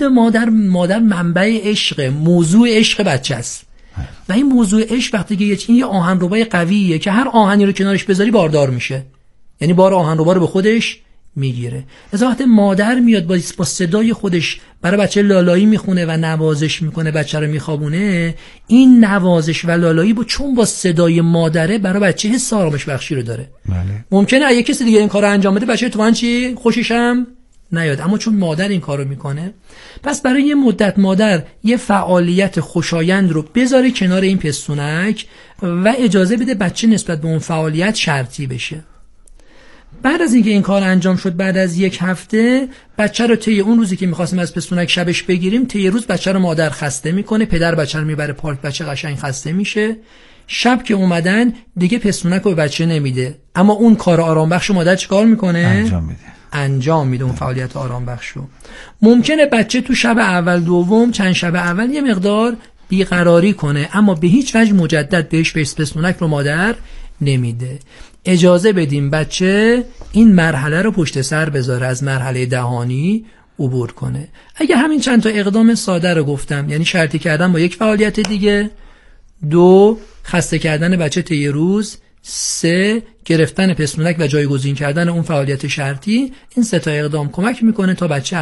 خود مادر منبع عشق، موضوع عشق بچه است و این موضوع عشق وقتی که یه آهنربای قویه که هر آهنی رو کنارش بذاری باردار میشه، یعنی بار آهنربا رو به خودش میگیره. از وقتی مادر میاد با صدای خودش برای بچه لالایی میخونه و نوازش میکنه، بچه رو میخوابونه، این نوازش و لالایی چون با صدای مادره برای بچه حس آرامش بخشی رو داره. بله. ممکنه اگه کسی دیگه این کارو انجام بده بچه تو چی خوشش هم نیاد، اما چون مادر این کارو میکنه، پس برای یه مدت مادر یه فعالیت خوشایند رو بذاره کنار این پستونک و اجازه بده بچه نسبت به اون فعالیت شرطی بشه. بعد از اینکه این کار انجام شد، بعد از 1 هفته بچه رو طی اون روزی که می‌خواستیم از پستونک شبش بگیریم، طی روز بچه رو مادر خسته میکنه، پدر بچه رو میبره پارک، بچه قشنگ خسته میشه. شب که اومدن دیگه پستونک رو به بچه نمیده، اما اون کار آرام بخش مادر چیکار میکنه؟ انجام میده اون فعالیت آرام بخشو. ممکنه بچه تو شب اول دوم چند شب اول یه مقدار بیقراری کنه، اما به هیچ وجه مجدد بهش پستونک رو مادر نمیده. اجازه بدیم بچه این مرحله رو پشت سر بذاره، از مرحله دهانی عبور کنه. اگه همین چند تا اقدام ساده رو گفتم، یعنی شرطی کردن با یک فعالیت دیگه، 2 خسته کردن بچه طی روز، 3 گرفتن پستونک و جایگزین کردن اون فعالیت شرطی، این 3 تا اقدام کمک میکنه تا بچه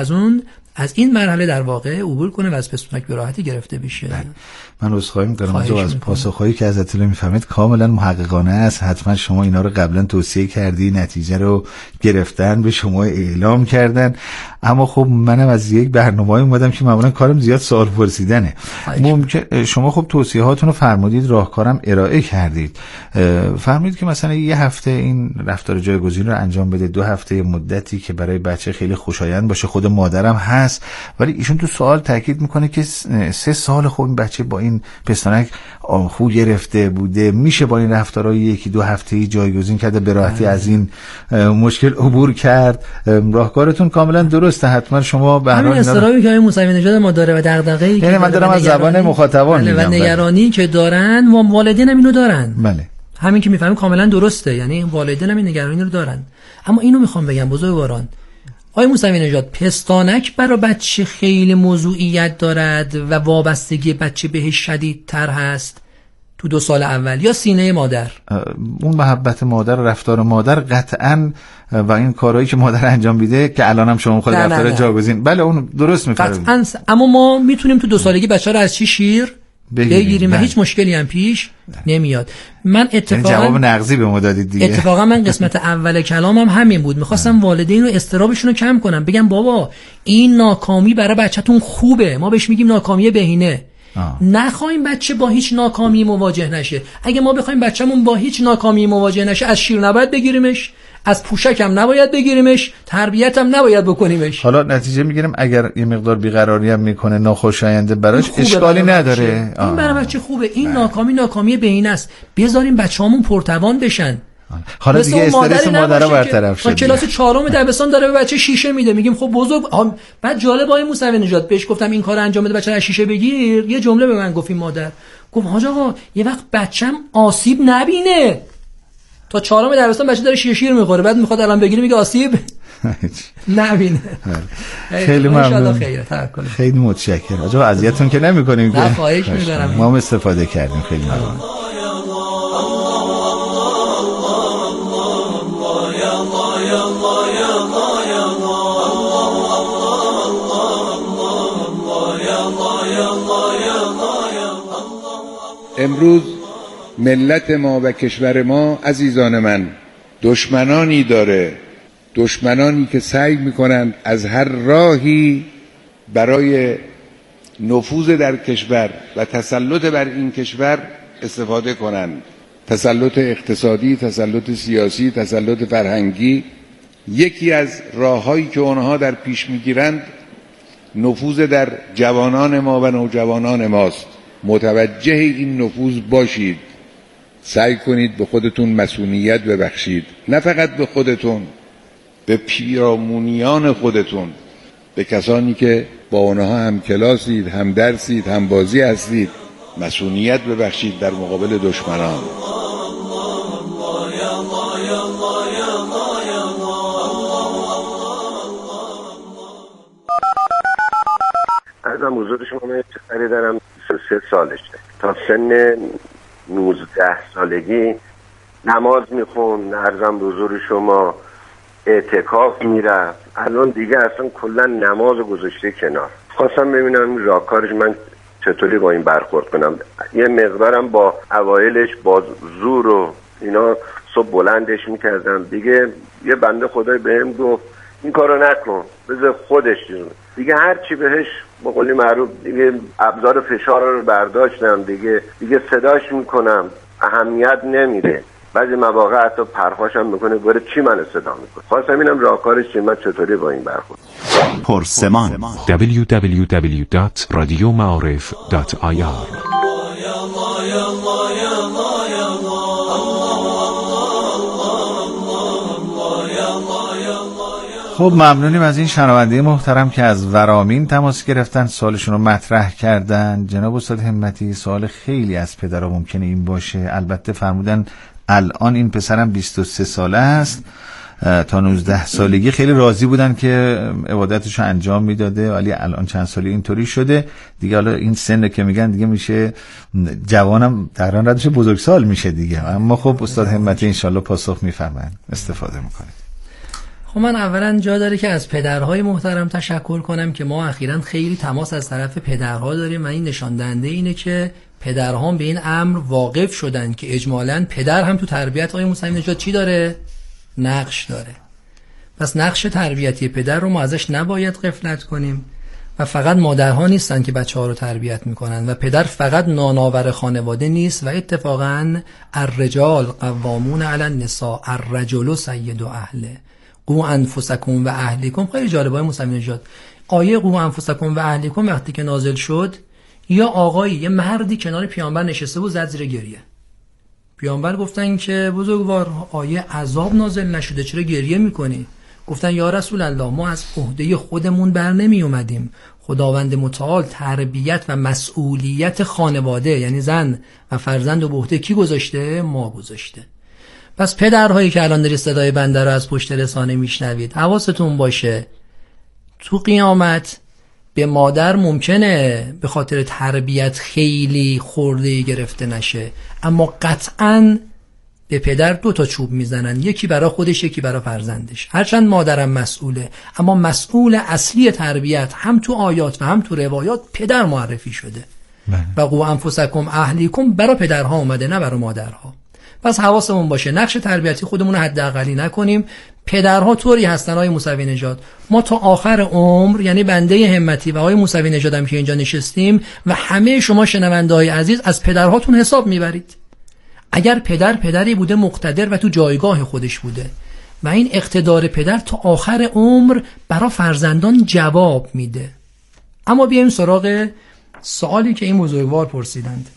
از این مرحله در واقع عبور کنه و از پستونک به راحتی گرفته بشه. من عذرخواهی می‌کنم از پاسخهایی که از اطلاع میفهمید کاملا محققانه است. حتما شما اینا رو قبلا توصیه کردی، نتیجه رو گرفتن، به شما اعلام کردن، اما خب منم از یک برنامه‌ای اومدم که معمولا کارم زیاد سوال پرسیدنه. ممکن شما خب توصیهاتون رو فرمودید، راهکارم ارائه کردید، فرمودید که مثلا 1 هفته این رفتار جایگزین رو انجام بده، 2 هفته مدتی که برای بچه خیلی خوشایند باشه، خود مادرم هست، ولی ایشون تو سوال تاکید میکنه که 3 سال خب این بچه با این پستانک خو گرفته بوده، میشه با این رفتارهای 1-2 هفته‌ای جایگزین کرده، به راحتی از این مشکل عبور کرد. راهکارتون کاملا درسته. حتما شما به همین استرابی که آقای موسوی نژاد ما داره و دغدغه‌ای یعنی من دارم از زبان مخاطبان میگم و نگرانی که دارن و والدین هم اینو دارن. بله. همین که میفهمیم کاملا درسته، یعنی والدین هم این نگرانی رو دارن. اما اینو میخوام بگم بزرگواران، آقای موسوی نژاد، پستانک برای بچه خیلی موضوعیت دارد و وابستگی بچه بهش شدیدتر هست تو 2 سال اول، یا سینه مادر؟ اون محبت مادر، رفتار مادر قطعاً و این کارهایی که مادر انجام میده که الان هم شما خود رفتار جایگزین، بله اون درست میفرمایید قطعاً، اما ما میتونیم تو 2 سالگی بچه رو از چی شیر بگیریم و هیچ مشکلی هم پیش نمیاد. من اتفاقا جواب نقضی به ما دادید دیگه. اتفاقا من قسمت اول کلامم همین بود، میخواستم والدین رو استرابشون رو کم کنم، بگم بابا این ناکامی برای بچه‌تون خوبه، ما بهش میگیم ناکامی بهینه. نخوایم بچه با هیچ ناکامی مواجه نشه. اگه ما بخوایم بچه‌مون با هیچ ناکامی مواجه نشه، از شیر نباید بگیریمش، از پوشک هم نباید بگیریمش، تربیت هم نباید بکنیمش. حالا نتیجه میگیریم اگر یه مقدار بیقراری هم میکنه، ناخوشاینده براش، اشکالی نداره. این برای بچه خوبه. این ناکامی بهینه است. بذاریم بچه‌هامون پرتوان بشن. حالا دیگه استرس مادرها برطرف شد. کلاس 4 دبستان داره به بچه شیشه میده، میگیم خب بزرگ. بعد جالب آقای موسوی نژاد بهش گفتم این کارو انجام بده، بچه از شیشه بگیر، یه جمله به من گفت این مادر، گفت حاج آقا یه وقت بچه‌م آسیب نبینه. تا 4 دبستان بچه داره شیر میخوره، بعد میخواد الان بگیره میگه آسیب نبینه. خیلی ممنون، خیلی متشکرم. آقا اذیتتون که نمی‌کنیم که؟ خواهش می‌کنم، ما هم استفاده کردیم. خیلی ممنون. امروز ملت ما و کشور ما عزیزان من دشمنانی داره، دشمنانی که سعی میکنند از هر راهی برای نفوذ در کشور و تسلط بر این کشور استفاده کنند. تسلط اقتصادی، تسلط سیاسی، تسلط فرهنگی. یکی از راههایی که آنها در پیش میگیرند نفوذ در جوانان ما و نوجوانان ماست. متوجه این نفوذ باشید، سعی کنید به خودتون مسئولیت ببخشید، نه فقط به خودتون، به پیرامونیان خودتون، به کسانی که با آنها هم کلاسید، هم درسید، هم بازی هستید، مسئولیت ببخشید در مقابل دشمنان. ارزم حضور شما من پسری دارم 23 سالشه. تا سن 19 سالگی نماز میخون، ارزم حضور شما اعتکاف میرفت. الان دیگه اصلا کلا نماز گذاشته کنار. خواستم ببینم راهکارش من چطوری با این برخورد کنم. یه مقدارم با اوایلش با زور و اینا صبح بلندش میکردم، دیگه یه بنده خدای بهم گفت این کارو نکن، بذار خودش دیگه هر چی بهش به قولی معروف دیگه ابزار فشار رو برداشتم، دیگه صداش میکنم اهمیت نمیده. بعضی مواقع حتی پرخاشم میکنه گوره چی من صدا میکنه. خواستم اینم راهکارش چیه، من چطوری با این برخورد. پرسمان www.radiomعارف.ir خب ممنونیم از این شنونده محترم که از ورامین تماس گرفتن، سوالشون رو مطرح کردن. جناب استاد همتی، سوال خیلی از پدرها ممکنه این باشه. البته فرمودن الان این پسرم 23 ساله است، تا 19 سالگی خیلی راضی بودن که عبادتشو انجام میداده، ولی الان چند سالی اینطوری شده دیگه. حالا این سن که میگن دیگه میشه جوانم تقریبا ردش بزرگسال میشه دیگه. اما خب استاد همتی انشالله پاسخ میفهمن، استفاده میکنید. خب من اولا جا داره که از پدرهای محترم تشکر کنم که ما اخیراً خیلی تماس از طرف پدرها داریم و این نشان دهنده اینه که پدرها به این امر واقف شدن که اجمالاً پدر هم تو تربیت آقای موسوی نژاد چی داره؟ نقش داره. پس نقش تربیتی پدر رو ما ازش نباید غفلت کنیم و فقط مادرها نیستن که بچه‌ها رو تربیت میکنن و پدر فقط نانآور خانواده نیست و اتفاقاً الرجال قوامون علی النساء الرجل سید اهله قو انفسکم و اهلیکم. خیلی جالبه های موسوی نژاد آیه قو انفسکم و اهلیکم وقتی که نازل شد، یا آقایی یه مردی کنار پیامبر نشسته بود زد زیر گریه. پیامبر گفتن که بزرگوار آیه عذاب نازل نشده چرا گریه میکنی؟ گفتن یا رسول الله ما از عهده خودمون بر نمی اومدیم، خداوند متعال تربیت و مسئولیت خانواده یعنی زن و فرزند و به عهده کی گذاشته؟ ما گذاشته. پس پدرهایی که الان در صدای بنده رو از پشت رسانه میشنوید حواستون باشه تو قیامت به مادر ممکنه به خاطر تربیت خیلی خورده گرفته نشه، اما قطعاً به پدر 2 چوب میزنن، یکی برای خودش یکی برای فرزندش. هرچند مادرم مسئوله، اما مسئول اصلی تربیت هم تو آیات و هم تو روایات پدر معرفی شده. و قو انفسکم اهلیکم برای پدرها اومده نه برای مادرها. پس حواسمون باشه نقش تربیتی خودمون رو حداقلی نکنیم. پدرها طوری هستن آقای موسوی نژاد، ما تا آخر عمر یعنی بنده همتی و آقای موسوی نژاد هم که اینجا نشستیم و همه شما شنونده‌های عزیز از پدرهاتون حساب میبرید. اگر پدری بوده مقتدر و تو جایگاه خودش بوده و این اقتدار پدر تا آخر عمر برای فرزندان جواب میده. اما بیایم سراغ سوالی که این بزرگوار پرسیدند.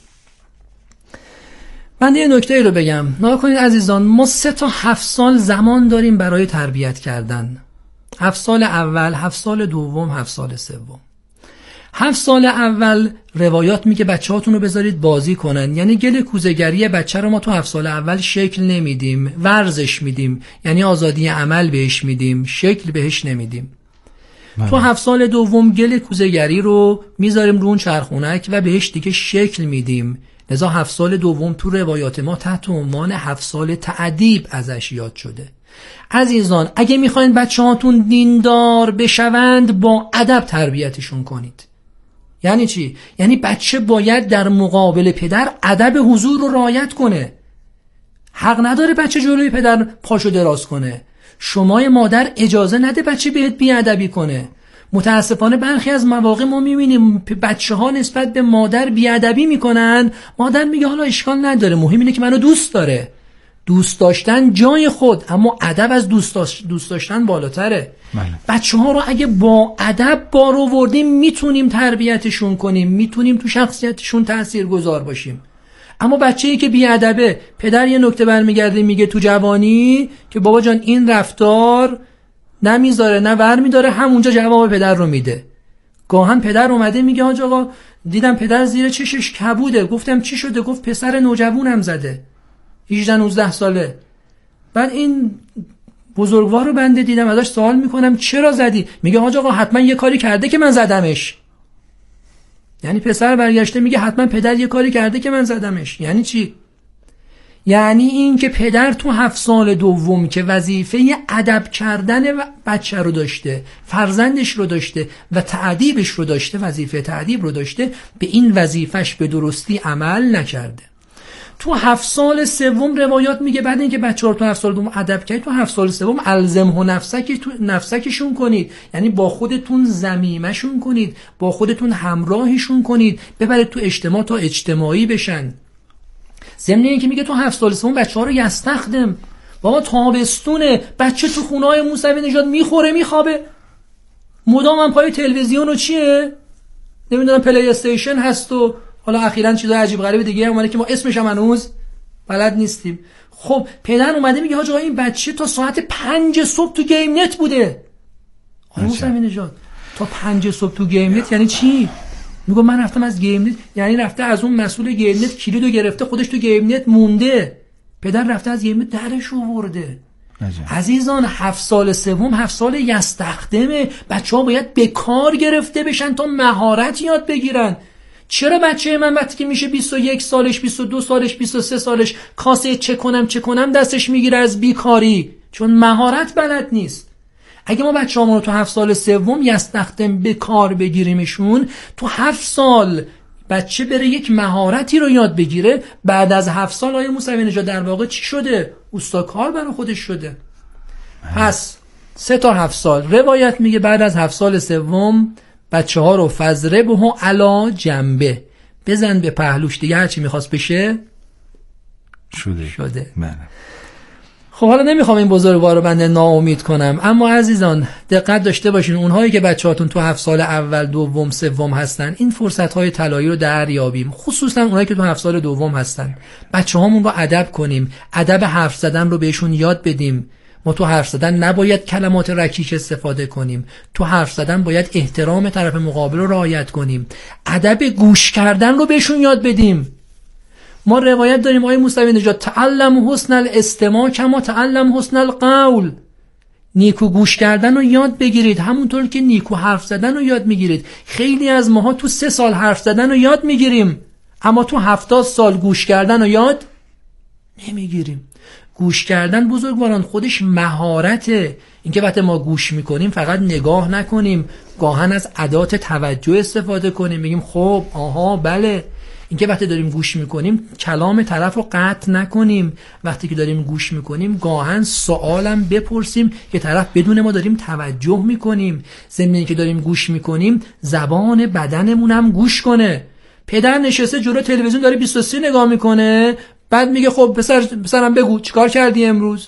من یه نکته رو بگم. نگاه کنید عزیزان، ما 3 تا 7 سال زمان داریم برای تربیت کردن. 7 سال اول، 7 سال دوم، 7 سال سوم. 7 سال اول روایات میگه بچه‌هاتون رو بذارید بازی کنن، یعنی گل کوزه‌گری بچه رو ما تو 7 سال اول شکل نمیدیم، ورزش میدیم، یعنی آزادی عمل بهش میدیم، شکل بهش نمیدیم. تو 7 سال دوم گل کوزه‌گری رو میذاریم رو اون چرخونک و بهش دیگه شکل میدیم. لذا 7 سال دوم تو روایات ما تحت عنوان 7 سال تأدیب ازش یاد شده. عزیزان اگه میخواین بچه‌هاتون دیندار بشوند با ادب تربیتشون کنید. یعنی چی؟ یعنی بچه باید در مقابل پدر ادب حضور رو رعایت کنه. حق نداره بچه جلوی پدر پاشو دراز کنه. شمای مادر اجازه نده بچه بهت بیادبی کنه. متاسفانه برخی از مواقع ما میبینیم بچه ها نسبت به مادر بیادبی میکنن. مادر میگه حالا اشکال نداره، مهم اینه که منو دوست داره. دوست داشتن جای خود، اما ادب از دوست داشتن بالاتره. بچه ها رو اگه با ادب بار آوردیم میتونیم تربیتشون کنیم، میتونیم تو شخصیتشون تاثیرگذار باشیم. اما بچه‌ای که بیادبه، پدر یه نکته برمیگرده میگه تو جوانی که بابا جان این رفتار نمیذاره نه ور میداره، همونجا جواب پدر رو میده. گاهن پدر اومده میگه حاج آقا دیدم پدر زیر چشش کبوده. گفتم چی شده؟ گفت پسر نوجوانم زده 18-19 ساله. بعد این بزرگوار رو بنده دیدم ازش سوال میکنم چرا زدی؟ میگه حاج آقا حتما یه کاری کرده که من زدمش. یعنی پسر برگشته میگه حتما پدر یه کاری کرده که من زدمش. یعنی چی؟ یعنی این که پدر تو 7 سال دوم که وظیفه ادب کردن بچه رو داشته، فرزندش رو داشته و تأدیبش رو داشته، وظیفه تأدیب رو داشته، به این وظیفش به درستی عمل نکرده. تو 7 سال سوم روایات میگه بعد اینکه بچه رو تو 7 سال دوم ادب کردید، تو 7 سال سوم الزمه نفسکشون کنید، یعنی با خودتون ضمیمشون کنید، با خودتون همراهشون کنید، ببرید تو اجتماع تا اجتماعی بشن. ضمن اینکه میگه تو 7 سال سوم بچه‌ها رو یستخدم. بابا تابستونه، بچه تو خونه‌های موسوی نژاد میخوره میخوابه، مدام هم پای تلویزیون و چیه نمیدونم پلی استیشن هست و حالا اخیراً چیزای عجیب غریب دیگه اومده که ما اسمش هم هنوز بلد نیستیم. خب پدر اومده میگه حاج آقا این بچه تا ساعت 5 صبح تو گیم نت بوده. آقا موسوی نژاد تا 5 صبح تو گیم نت یعنی چی؟ میگه من رفتم از گیم نت، یعنی رفته از اون مسئول گیم نت کلیدو گرفته خودش تو گیم نت مونده. پدر رفته از گیم نت درش آورده. عزیزان 7 سال سوم 7 سال یستخدمه. بچه‌ها باید به کار گرفته بشن تا مهارت یاد بگیرن. چرا بچه من وقتی که میشه 21 سالش 22 سالش 23 سالش کاسه چه کنم دستش میگیره از بیکاری؟ چون مهارت بلد نیست. اگه ما بچه‌هامون رو تو 7 سال سوم یستخدم به کار بگیریمشون، تو 7 سال بچه بره یک مهارتی رو یاد بگیره، بعد از 7 سال آیه موسوی نژاد در واقع چی شده؟ اوستا کار برای خودش شده. پس 3 تا 7 سال روایت میگه بعد از 7 سال سوم بچه‌ها رو فضربه علی جنبه، بزن به پهلوش، دیگه هرچی میخواست بشه شده. خب حالا نمیخوام این بزرگوار رو بنده ناامید کنم، اما عزیزان دقت داشته باشین اونهایی که بچه‌هاتون تو 7 سال اول دوم سوم هستن این فرصت‌های طلایی رو دریابیم، خصوصا اونهایی که تو 7 سال دوم هستن. بچه‌هامون رو ادب کنیم، ادب حرف زدن رو بهشون یاد بدیم. ما تو حرف زدن نباید کلمات رکیک استفاده کنیم، تو حرف زدن باید احترام طرف مقابل رو رعایت کنیم، ادب گوش کردن رو بهشون یاد بدیم. ما روایت داریم آیه موسوی نژاد تعلم حسن الاستماع کما تعلم حسن القول، نیکو گوش کردن رو یاد بگیرید همونطور که نیکو حرف زدن رو یاد میگیرید. خیلی از ماها تو 3 سال حرف زدن رو یاد میگیریم اما تو 70 سال گوش کردن رو یاد نمیگیریم. گوش کردن بزرگواران خودش مهارته. اینکه وقتی ما گوش میکنیم فقط نگاه نکنیم، گاهن از ادات توجه استفاده کنیم، بگیم خب آها بله. اینکه وقتی داریم گوش میکنیم کلام طرف رو قطع نکنیم، وقتی که داریم گوش میکنیم گاهن سوالم بپرسیم که طرف بدون ما داریم توجه میکنیم. ضمن اینکه داریم گوش میکنیم زبان بدنمون هم گوش کنه. پدر نشسته جلو تلویزیون داره 23 نگاه میکنه، بعد میگه خب پسرم بگو چیکار کردی امروز؟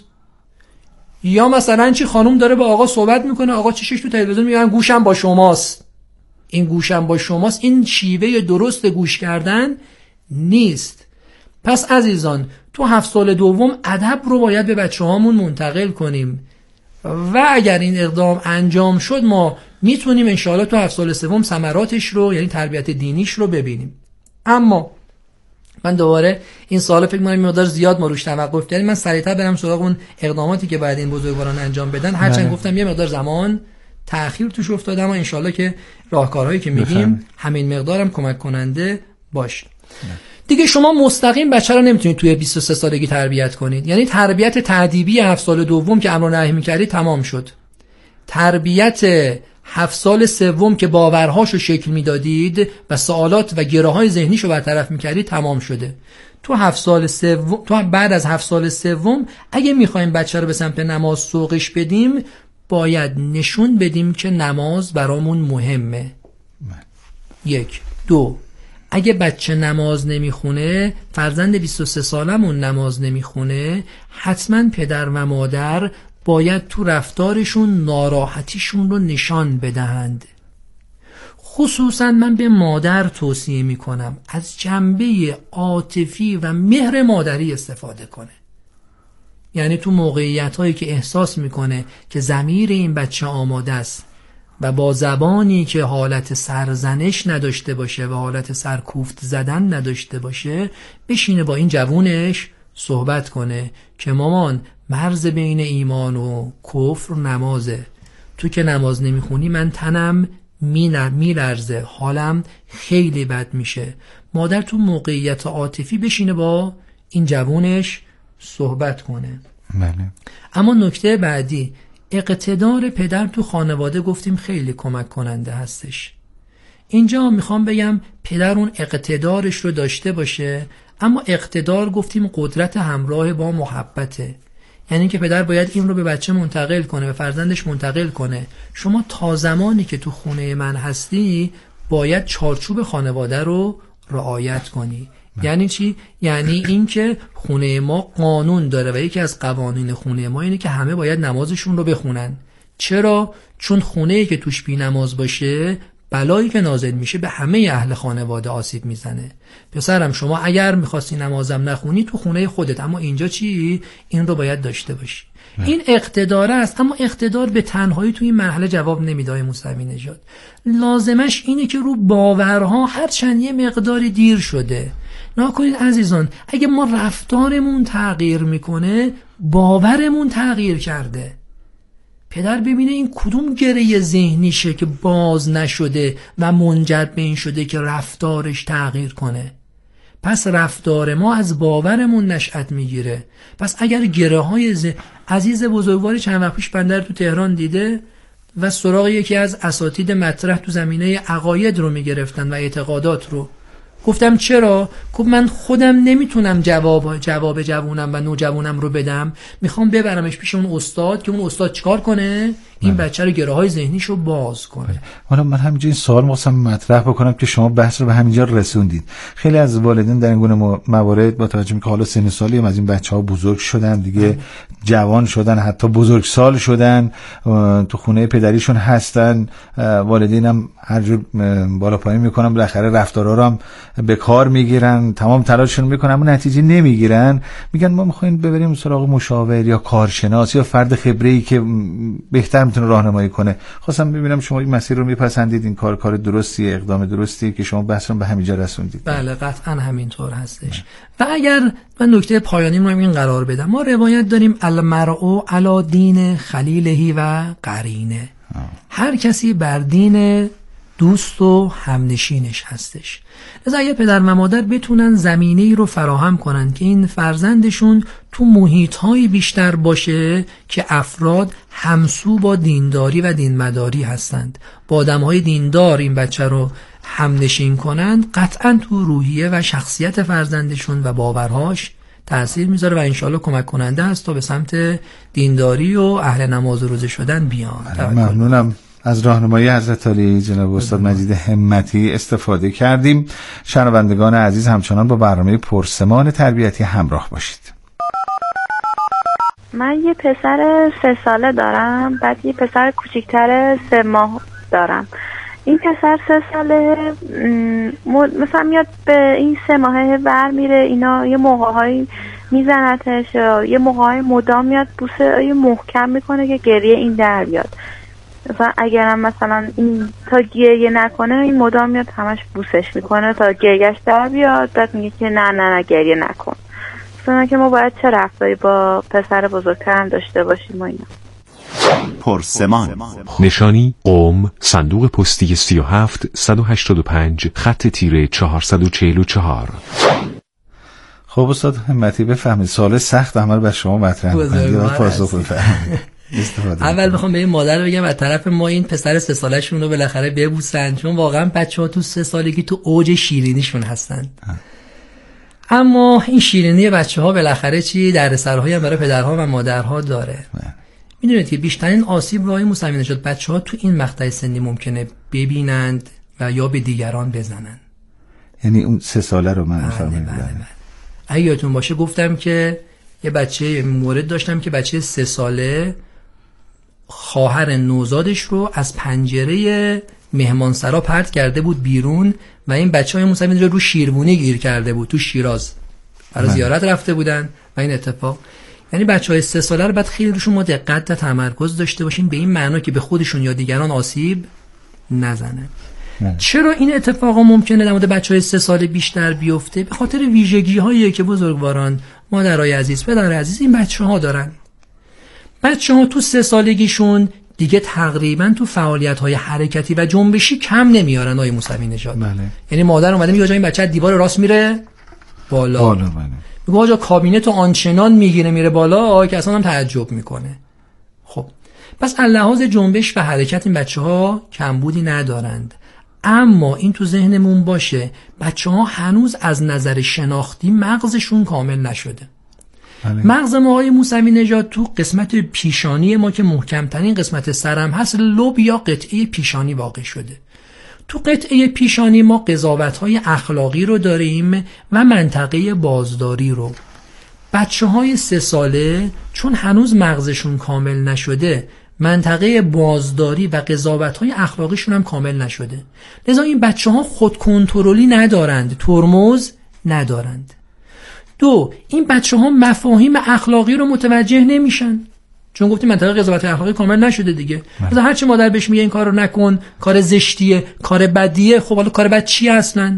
یا مثلا چی خانم داره با آقا صحبت میکنه، آقا چشش تو تلویزیون میگه گوشم با شماست. این گوشم با شماست این شیوه درست گوش کردن نیست. پس عزیزان تو 7 سال دوم ادب رو باید به بچه‌هامون منتقل کنیم و اگر این اقدام انجام شد ما میتونیم انشاءالله تو 7 سال سوم ثمراتش رو یعنی تربیت دینیش رو ببینیم. اما من دوباره این سوال فکر می‌کنم مقدار زیاد ما روش توقف کردیم، من سریعتر برم سراغ اون اقداماتی که بعد این بزرگواران انجام بدن. هرچند گفتم یه مقدار زمان تأخیر توش افتاده اما انشالله که راهکارهایی که میگیم همین مقدارم کمک کننده باشه. دیگه شما مستقیم بچه رو نمیتونید توی 23 سالگی تربیت کنید، یعنی تربیت تأدیبی 7 سال دوم که امر و نهی می‌کردید تمام شد. تربیت 7 سال سوم که باورهاشو شکل میدادید و سوالات و گره‌های ذهنیشو برطرف می‌کردید تمام شده. تو 7 سال سوم تو بعد از 7 سال سوم اگه می‌خوایم بچه رو به سمت نماز سوقش بدیم باید نشون بدیم که نماز برامون مهمه. 1 2 اگه بچه نماز نمیخونه، فرزند 23 سالمون نماز نمیخونه، حتما پدر و مادر باید تو رفتارشون ناراحتیشون رو نشان بدهند. خصوصا من به مادر توصیه میکنم از جنبه عاطفی و مهر مادری استفاده کنه. یعنی تو موقعیت هایی که احساس میکنه که ضمیر این بچه آماده است و با زبانی که حالت سرزنش نداشته باشه و حالت سرکوفت زدن نداشته باشه بشینه با این جوونش صحبت کنه که مامان مرز بین ایمان و کفر نمازه، تو که نماز نمیخونی من تنم میلرزه، حالم خیلی بد میشه. مادر تو موقعیت عاطفی بشینه با این جوونش صحبت کنه. بله. اما نکته بعدی، اقتدار پدر تو خانواده گفتیم خیلی کمک کننده هستش. اینجا میخوام بگم پدر اون اقتدارش رو داشته باشه، اما اقتدار گفتیم قدرت همراه با محبته. یعنی که پدر باید این رو به بچه منتقل کنه، به فرزندش منتقل کنه. شما تا زمانی که تو خونه من هستی باید چارچوب خانواده رو رعایت کنی. یعنی چی؟ یعنی این که خونه ما قانون داره و یکی از قوانین خونه ما اینه که همه باید نمازشون رو بخونن. چرا؟ چون خونه‌ای که توش بی نماز باشه بلایی که نازل میشه به همه اهل خانواده آسیب میزنه. پسرم شما اگر میخواستی نمازم نخونی تو خونه خودت، اما اینجا چی؟ این رو باید داشته باشی. این اقتدار است، اما اقتدار به تنهایی تو این مرحله جواب نمیده آقای موسوی نژاد. لازمش اینه که رو باورها هرچند یه مقداری دیر شده. نکنید عزیزان، اگه ما رفتارمون تغییر میکنه باورمون تغییر کرده. پدر ببینه این کدوم گره ذهنیشه که باز نشده و منجر به این شده که رفتارش تغییر کنه. پس رفتار ما از باورمون نشأت میگیره. پس اگر گره های عزیز بزرگواری چند وقت پیش بنده تو تهران دیده و سراغ یکی از اساتید مطرح تو زمینه عقاید رو میگرفتن و اعتقادات رو، گفتم چرا؟ گفت من خودم نمیتونم جواب جوونم و نوجوانم رو بدم، میخوام ببرمش پیش اون استاد که اون استاد چیکار کنه؟ این بچه رو گره‌های ذهنیشو باز کنه. حالا من همینجا این سوال می‌خواستم مطرح بکنم که شما بحث رو به همینجا رسوندید. خیلی از والدین در این گونه موارد با توجه که حالا سن سالی از این بچه‌ها بزرگ شدن، دیگه جوان شدن، حتی بزرگسال شدن، تو خونه پدریشون هستن، والدین هم هر جور بالا پایین میکنن، بالاخره رفتارا رو هم به کار میگیرن، تمام تلاششون میکنن اما نتیجه نمیگیرن، میگن ما میخوایم ببریم سراغ مشاور یا کارشناس یا فرد خبره‌ای که بهتر میتونه راهنمایی کنه. خواستم ببینم شما این مسیر رو میپسندید، این کار درستیه، اقدام درستیه که شما بحث رو به همینجا رسوندید؟ بله قطعا همینطور هستش. و اگر من نکته پایانی رو این قرار بدم، ما روایت داریم المرء علی دین خلیله و قرینه. هر کسی بر دین دوست و همنشینش هستش. لذا اگه پدر و مادر بتونن زمینه‌ای رو فراهم کنن که این فرزندشون تو محیط‌های بیشتر باشه که افراد همسو با دینداری و دینمداری هستند، با آدم‌های دیندار این بچه رو همنشین کنند، قطعاً تو روحیه و شخصیت فرزندشون و باورهاش تأثیر میذاره و انشالله کمک کننده است تا به سمت دینداری و اهل نماز و روزه شدن بیان. ممنونم. از راهنمایی حضرت علی جناب استاد مجید همتی استفاده کردیم. شنوندگان عزیز همچنان با برنامه پرسمان تربیتی همراه باشید. من یه پسر 3 ساله دارم، بعد یه پسر کوچیکتر 3 ماه دارم. این پسر 3 ساله مثلا میاد به این 3 ماهه ور میره، اینا یه موقع‌هایی میزنتش، یه موقع‌های مدام میاد بوسه محکم میکنه که گریه این در بیاد. مثلا اگرم مثلا این تا گریه نکنه این مدام میاد همش بوسش میکنه تا گریهش در بیاد، بعد میگه که نه گریه نکن. مثلا که ما باید چه رفتاری با پسر بزرگترم داشته باشیم و اینا. پرسمان. نشانی قم، صندوق پستی 37185 خط تیره 444. خب استاد همتی بفهمید سوال سخت عمل بر شما مطرح کنید و پاسخ بفهمید. اول بخوام به این مادر بگم از طرف ما این پسر 3 سالشون رو بالاخره ببوسن، چون واقعا بچه‌ها تو 3 سالگی تو اوج شیرینیشون هستن. اما این شیرینی بچه‌ها بالاخره چی دردسرهایی هم برای پدرها و مادرها داره. میدونید که بیشترین آسیب راهی موسوی نژاد بچه‌ها تو این مقطع سنی ممکنه ببینند و یا به دیگران بزنن. یعنی اون 3 ساله رو من می‌فهمم. اگه یادتون باشه گفتم که یه بچه مورد داشتم که بچه 3 ساله خواهر نوزادش رو از پنجره مهمانسرا پرت کرده بود بیرون و این بچه‌های موسوی نژاد رو شیروانی گیر کرده بود تو شیراز. برای زیارت رفته بودن و این اتفاق، یعنی بچه‌های 3 ساله رو باید خیلی روشون ما دقت و تمرکز داشته باشیم به این معنا که به خودشون یا دیگران آسیب نزنه. چرا این اتفاقا ممکنه در مورد بچه‌های 3 ساله بیشتر بیفته؟ به خاطر ویژگی‌هایی که بزرگواران، مادرای عزیز، پدر عزیز این بچه‌ها دارن. بچه‌ها تو 3 سالگیشون دیگه تقریبا تو فعالیت‌های حرکتی و جنبشی کم نمیارن آقای موسوی نژاد. بله. یعنی مادر اومده میگه آقا این بچه از دیوار راست میره بالا. بله. میگه آقا کابینت آنچنان میره بالا که اصلا هم تعجب میکنه. خب پس لحاظ جنبش و حرکت این بچه‌ها کمبودی ندارند. اما این تو ذهنمون باشه بچه‌ها هنوز از نظر شناختی مغزشون کامل نشده. مغز ما آقای موسوی نژاد تو قسمت پیشانی ما که محکمترین قسمت سرم هست لب یا قطعه پیشانی واقع شده. تو قطعه پیشانی ما قضاوت‌های اخلاقی رو داریم و منطقه بازداری رو. بچه‌های 3 ساله چون هنوز مغزشون کامل نشده منطقه بازداری و قضاوت‌های اخلاقیشون هم کامل نشده. لذا این بچه‌ها خود کنترلی ندارند، ترمز ندارند. 2 این بچه‌ها مفاهیم اخلاقی رو متوجه نمیشن چون گفتیم منطقه قضاوت اخلاقی کامل نشده دیگه. مثلا هر چی مادر بهش میگه این کارو نکن، کار زشتیه، کار بدیه، خب حالا کار بد چی اصلا؟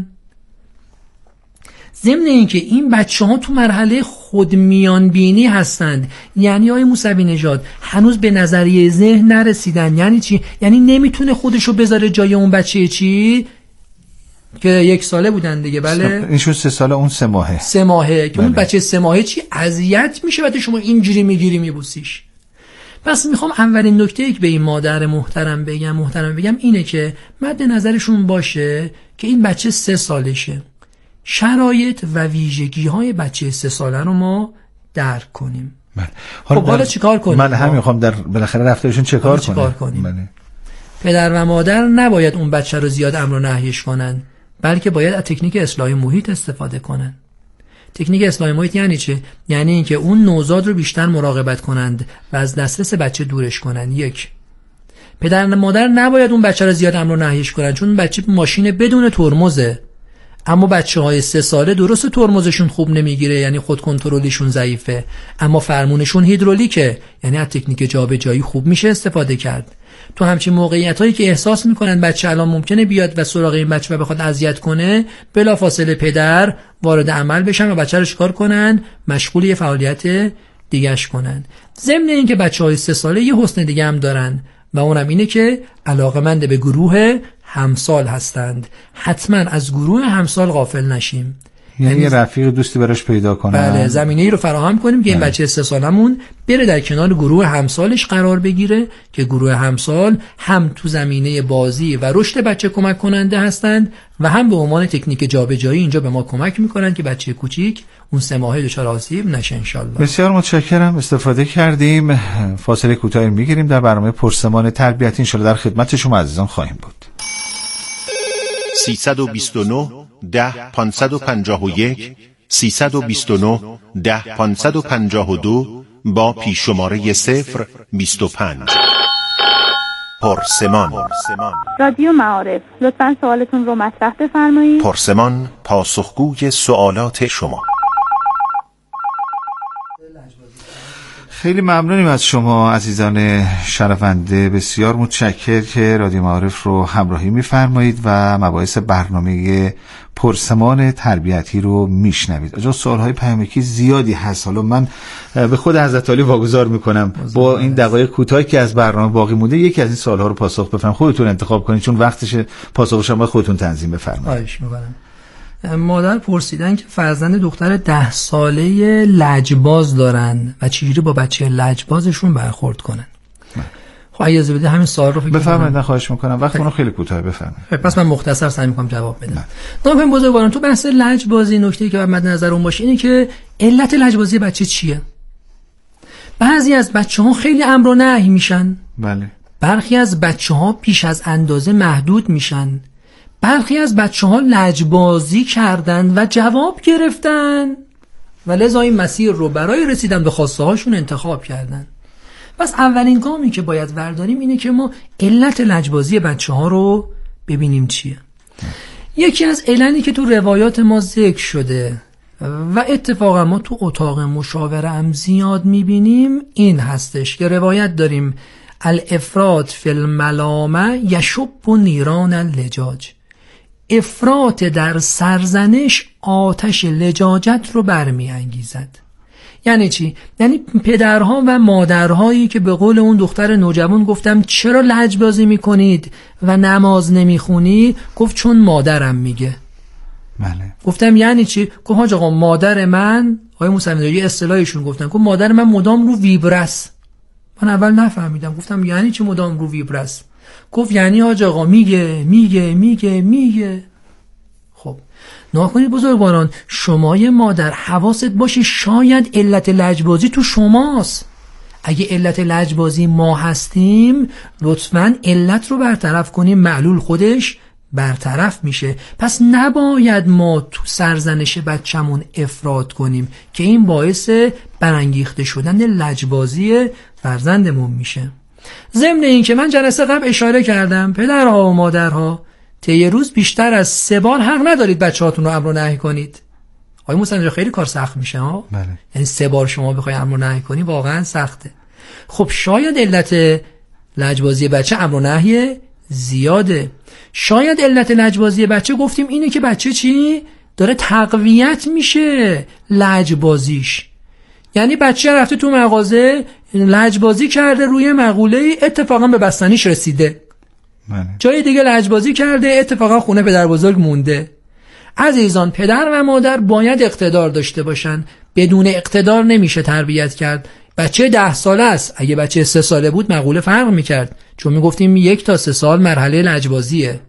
ضمن اینکه این بچه‌ها تو مرحله خودمیان بینی هستند، یعنی آقای موسوی نژاد هنوز به نظریه ذهن نرسیدن. یعنی چی؟ یعنی نمیتونه خودشو بذاره جای اون بچه چی که 1 ساله بودن دیگه. بله اینشون 3 ساله، اون 3 ماهه. 3 ماهه که اون بچه 3 ماهه چی اذیت میشه بعد شما اینجوری میگیری میبوسیش. پس میخوام اولین نکته که به این مادر محترم بگم اینه که مد نظرشون باشه که این بچه 3 سالشه. شرایط و ویژگی‌های بچه 3 ساله رو ما درک کنیم. بله. حالا چیکار کنیم؟ من همین میخوام در بالاخره رفتارشون چیکار کنیم؟ بله. پدر و مادر نباید اون بچه رو زیاد امر و نهیش کنن، بلکه باید از تکنیک اصلاح محیط استفاده کنن. تکنیک اصلاح محیط یعنی چه؟ یعنی اینکه اون نوزاد رو بیشتر مراقبت کنند و از دسترس بچه دورش کنن. 1 پدر و مادر نباید اون بچه رو زیاد امر و نهیش کنن، چون بچه ماشین بدون ترمزه. اما بچه‌های 3 ساله درست ترمزشون خوب نمیگیره، یعنی خود کنترلشون ضعیفه، اما فرمونشون هیدرولیکه، یعنی از تکنیک جابجایی خوب میشه استفاده کرد. تو همچین موقعیتایی که احساس میکنن بچه الان ممکنه بیاد و سراغ این بچه و بخواد اذیت کنه، بلافاصله پدر وارد عمل بشن و بچه رو چیکار کنن؟ مشغول یه فعالیت دیگه‌اش کنن. ضمن اینکه بچه‌های 3 ساله یه حسن دیگه هم دارن و اونم اینه که علاقه‌مند به گروه همسال هستند. حتما از گروه همسال غافل نشیم. یعنی یه رفیق دوستی براش پیدا کنیم. بله، زمینه‌ای رو فراهم کنیم که این بچه 3 سالمون بره در کنار گروه همسالش قرار بگیره که گروه همسال هم تو زمینه بازی و رشد بچه کمک کننده هستند و هم به عنوان تکنیک جابجایی اینجا به ما کمک میکنن که بچه کوچیک اون 3 ماهه دچار آسیب نشه ان شاء الله. بسیار متشکرم، استفاده کردیم. فاصله کوتاهی میگیریم. در برنامه پرسمان تربیتی ان شاء الله در خدمت شما عزیزان خواهیم بود. 329 10 551 329 10 552 با پیش‌شماره 025. پرسمان. رادیو معارف، لطفاً سوالتون رو مطرح بفرمایید. پرسمان، پاسخگوی سوالات شما. خیلی ممنونیم از شما عزیزان شرفنده، بسیار متشکر که رادیو معارف رو همراهی می‌فرمایید و مباحث برنامه پرسمان تربیتی رو میشنوید. اجازه سوال‌های پیامکی زیادی هست. حالا من به خود حضرت علی واگذار میکنم با این دقایق کوتاهی که از برنامه باقی مونده یکی از این سوال‌ها رو پاسخ بفرمایید. خودتون انتخاب کنید چون وقتش پاسخش هم خودتون تنظیم بفرمایید. خواهش می‌کنم. مادر پرسیدن که فرزند دختر 10 ساله لجباز دارن و چجوری با بچه لجبازشون برخورد کنن. خب اجازه بدید همین سوال رو بفرمایید. خواهش میکنم، وقت اون خیلی کوتاه بفرمایید. پس من مختصر سعی میکنم جواب بدم. نام بزرگواران تو بحث لجبازی نکته‌ای که مد نظر اون باشه اینه که علت لجبازی بچه چیه. بعضی از بچه‌ها خیلی امر و نهی میشن. بله. برخی از بچه‌ها بیش از اندازه محدود میشن. برخی از بچه‌ها لجبازی کردن و جواب گرفتن و لذا این مسیر رو برای رسیدن به خواسته هاشون انتخاب کردن. پس اولین گامی که باید برداریم اینه که ما علت لجبازی بچه‌ها رو ببینیم چیه. یکی از عللی که تو روایات ما ذکر شده و اتفاقا ما تو اتاق مشاوره هم زیاد میبینیم این هستش که روایت داریم الافراط فی الملامه یشب نیران اللجاج. افراط در سرزنش آتش لجاجت رو برمی انگیزد. یعنی چی؟ یعنی پدرها و مادرهایی که به قول اون دختر نوجوان گفتم چرا لجبازی میکنید و نماز نمیخونی؟ گفت چون مادرم میگه. بله. گفتم یعنی چی؟ گفت حاج آقا مادر من، آقای موسوی یه اصطلاحیشون گفتن، گفت مادر من مدام رو ویبرس. من اول نفهمیدم، گفتم یعنی چی مدام رو ویبرس؟ گفت یعنی حاج آقا میگه. خب ناکنید بزرگواران، شما یه مادر حواست باشه شاید علت لجبازی تو شماست. اگه علت لجبازی ما هستیم لطفاً علت رو برطرف کنیم، معلول خودش برطرف میشه. پس نباید ما تو سرزنش بچمون افراط کنیم که این باعث برانگیخته شدن لجبازی فرزندمون میشه. ضمن این که من جلسه قبل اشاره کردم پدرها و مادرها طی روز بیشتر از 3 بار حق ندارید بچه‌هاتون رو امر و نهی کنید. آقای موسوی خیلی کار سخت میشه ها. بله. یعنی 3 بار شما بخوای امر و نهی کنی واقعا سخته. خب شاید علت لجبازی بچه امر و نهی زیاده. شاید علت لجبازی بچه گفتیم اینه که بچه چی؟ داره تقویت میشه لجبازیش. یعنی بچه رفته تو مغازه لجبازی کرده روی مقوله، اتفاقا به بستنیش رسیده. جای دیگه لجبازی کرده، اتفاقا خونه پدر بزرگ مونده. عزیزان پدر و مادر باید اقتدار داشته باشن. بدون اقتدار نمیشه تربیت کرد. بچه 10 ساله است، اگه بچه 3 ساله بود مقوله فرق میکرد، چون میگفتیم 1 تا 3 سال مرحله لجبازیه.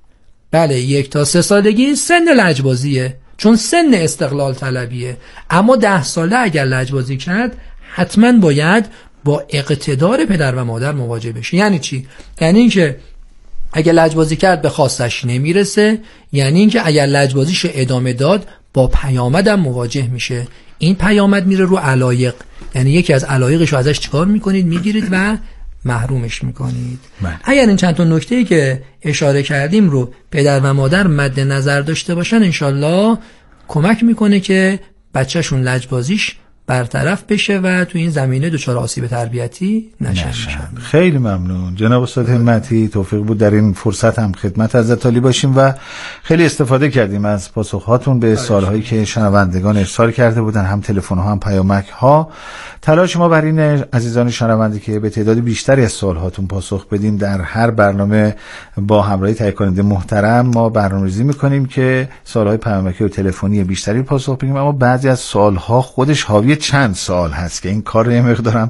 بله 1 تا 3 سالگی سن لجبازیه، چون سن استقلال طلبیه. اما 10 ساله اگر لجبازی کرد حتما باید با اقتدار پدر و مادر مواجه بشه. یعنی چی؟ یعنی اینکه اگر لجبازی کرد به خواستش نمیرسه، یعنی اینکه اگر لجبازیش ادامه داد با پیامدم مواجه میشه. این پیامد میره رو علایق، یعنی یکی از علایقش رو ازش چیکار میکنید؟ میگیرید و محرومش میکنید. اگر این چند تا نکته‌ای که اشاره کردیم رو پدر و مادر مد نظر داشته باشن انشالله کمک میکنه که بچهشون لجبازیش برطرف بشه و تو این زمینه دچار آسیب تربیتی نشن. خیلی ممنون جناب استاد همتی. توفیق بود در این فرصت هم خدمت حضرت عالی باشیم و خیلی استفاده کردیم از پاسخهاتون به سوالهایی که شنوندگان ارسال کرده بودن، هم تلفن ها هم پیامک ها. تلاش ما بر این عزیزان شنونده که به تعداد بیشتری از سوالهاتون پاسخ بدیم. در هر برنامه با همراهی تهیه کننده محترم ما برنامه‌ریزی می‌کنیم که سوالهای پیامکی و تلفنی بیشتری پاسخ بدیم، اما بعضی از سوالها خودش حاوی چند سوال هست که این کار رو یه مقدارم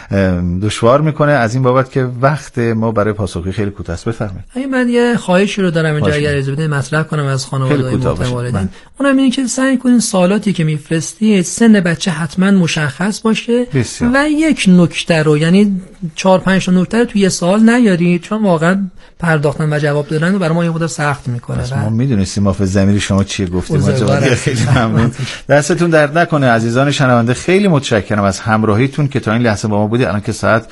دشوار میکنه. از این بابت که وقت ما برای پاسخی خیلی کوتاه است. بفرمایید. من یه خواهشی رو دارم اینجا اگر اجازه بدید مطرح کنم از خانواده‌های محترم والدین. اونم اینه که سعی کنین سوالاتی که میفرستید سن بچه حتما مشخص باشه بسیار. و یک نکته رو، یعنی 4-5 تا نکته رو توی یه سوال نیارید، چون واقعا پرداختن و جواب دادن رو برای ما یه خورده سخت میکنه. ما میدونستیم ما به ضمیر شما چیه گفتیم. خیلی ممنون. دستتون درد نکنه عزیزان شنونده. خیلی متشکرم از همراهیتون که تا این لحظه با ما بودید. الان که ساعت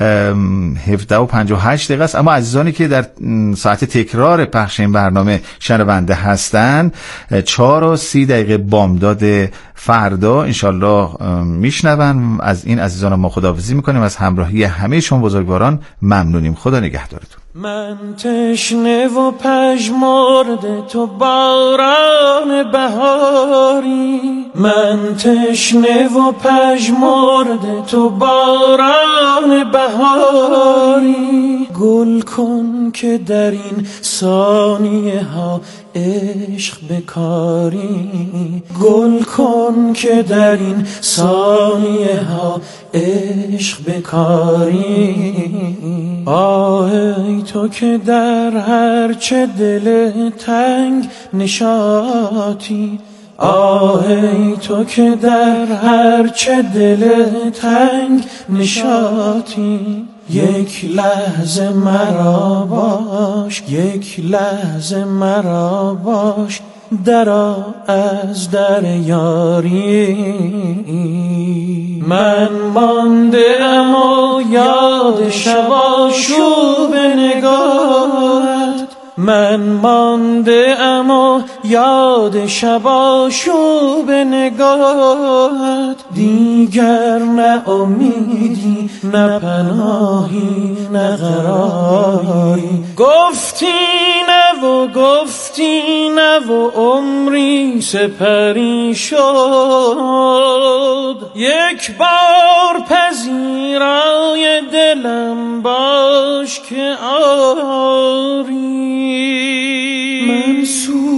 17:58 است، اما عزیزانی که در ساعت تکرار پخش این برنامه شنونده هستند 4:30 بامداد فردا انشالله میشنون. از این عزیزان ما خداحافظی میکنیم. از همراهی همه شما بزرگواران ممنونیم. خدا نگهدارتون. من تشنه و پژمرده تو باران بهاری، من تشنه و پژمرده تو باران بهاری. گل کن که در این ثانیه ها عشق بکاری، گل کن که در این ثانیه ها عشق بکاری. آه تو که در هر چه دل تنگ نشاطی، آه تو که در هر چه دل تنگ نشاطی. یک لحظه مرا باش، یک لحظه مرا باش، درآ از در یاری. من مانده‌ام و یاد شب آشوب نگاهت، من مانده اما یاد شباشو به نگاهت، دیگر نه امیدی نه پناهی نه قراری. گفتی نه و گفتی نه و عمری سپری شد، یک بار پذیرای دلم باش که آری.